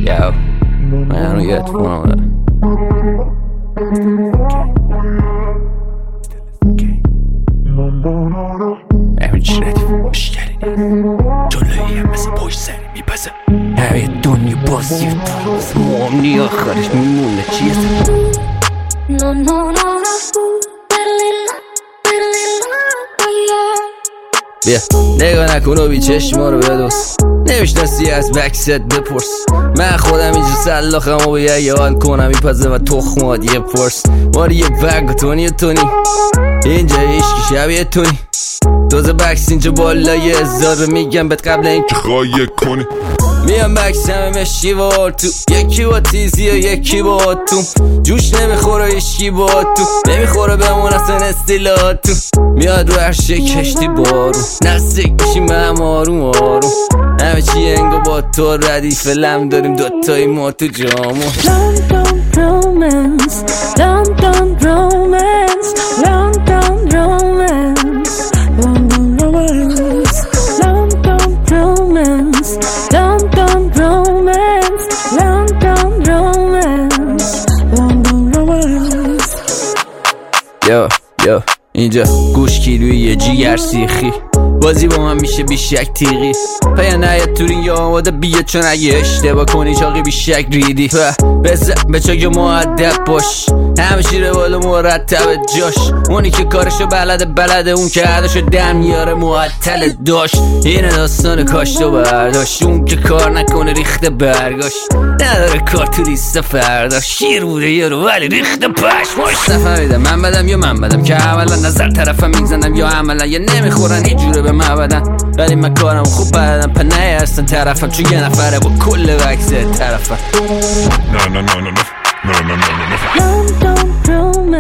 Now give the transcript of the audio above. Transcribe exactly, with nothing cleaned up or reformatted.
Yo, man, I don't get the phone with it. همین چی ردیف مشکلی نه جلوی هم مثل پشت سری میپسه همه دنیا بازی درست موامنی آخرش میمونه چیه بیا نگاه نکن و بی چشما رو بدوس نمیشناسی از بکست بپرس من خودم اینجا سلاخم و به یه حال کنم میپزه و تخمات یه پرس ماری یه بگ و تونی و تونی اینجا عشقی شبیه تونی دوزه بکس اینجا بالا یه ازار میگم بهت قبل این که خواهی کنی میام بکس همه مشکی با تو یکی با تیزی و یکی با تو جوش نمیخوره اشکی با تو نمیخوره بمون اصلا استیلاتو میاد رو هر شک کشتی بارو نزدیک میشیم به هم آروم آروم همه چی انگو با تو ردیف لم داریم دوتایی ما تو جامو London romance London romance London romance London romance London romance London romance London romance London romance یا یا اینجا گوش کیلوی یه جیگر سیخی بازی با من میشه بیشک تیغی پیا نیاد تورین یا آماده بیاد چون اگه اشتباه کنی چاقی بیشک ریدی بزن به چاک مؤدب باش همه شیره بالا مرتب جاش اونی که کارشو بلده بلده اون که عدشو دم میاره معطل داشت اینه داستان کاشت و برداشت اون که کار نکنه ریخته برگاش نداره کار تو لیست فردا شیر بوده یارو ولی ریخته پشماش نفهمیدم من بدم یا من بدم که اولا نظر طرفم میزنم یا عملا یا نمیخورن هیچ جوره به من بدن ولی من کارم خوب بلدم پا نه هستن طرفم چون یه نفره با کل وکسه طرفم نه نه نه نه نه نه نه نه London romance